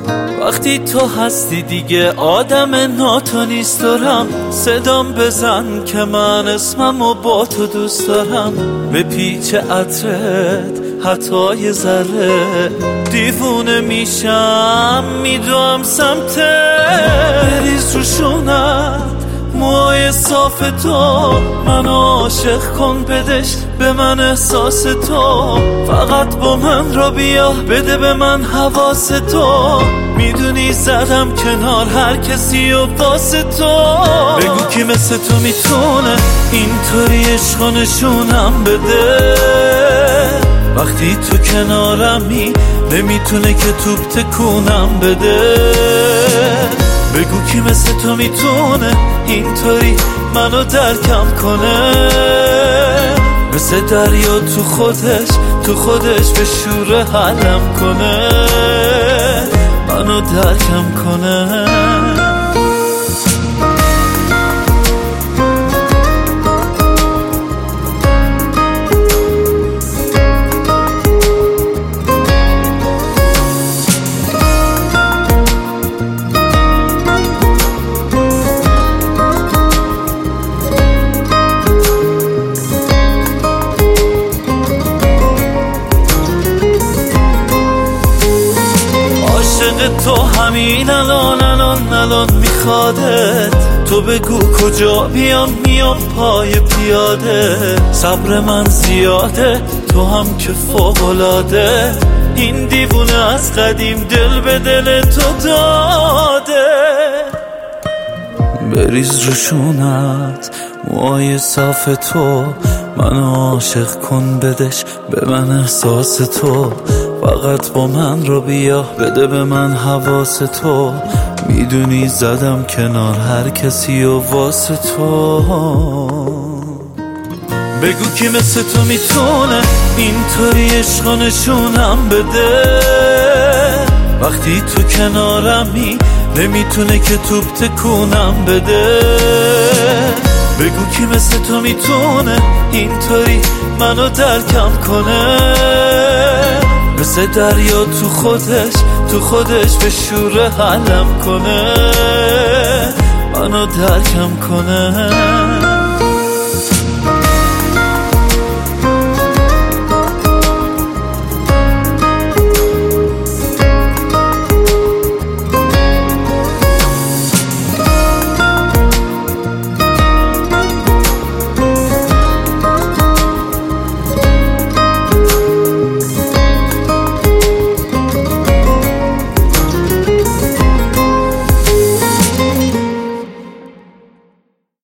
وقتی تو هستی دیگه آدم ناتو نیست دارم. صدام بزن که من اسممو با تو دوست دارم. به پیچ عطرت حتی یه ذره دیوونه میشم، میدوام سمتت. بریز رو شونت موهای صاف تو، منو عاشق کن بدش به من احساس تو. فقط با من را بیا بده به من حواس تو. میدونی زدم کنار هر کسی و واسه تو. بگو کی مثل تو میتونه اینطوری عشق و نشونم بده. وقتی تو کنارمی نمیتونه که توپ تکونم بده. بگو کی مثل تو میتونه اینطوری منو درکم کنه. مثل دریا تو خودش به شور حلم کنه. منو درکم کنه. تو همین الان میخوادت. تو بگو کجا بیام میام پای پیاده. صبر من زیاده تو هم که فوق‌العاده. این دیوونه از قدیم دل به دل تو داده. بریز رو شونت موهای صاف تو، منو عاشق کن بدش به من احساس تو. فقط با من رو بیا بده به من حواس تو. میدونی زدم کنار هر کسی و واسه تو. بگو کی مثل تو میتونه اینطوری عشق و نشونم بده. وقتی تو کنارمی نمیتونه که توپ تکونم بده. بگو کی مثل تو میتونه اینطوری منو درکم کنه. مثل دریا تو خودش به شور حلم کنه. منو درکم کنه.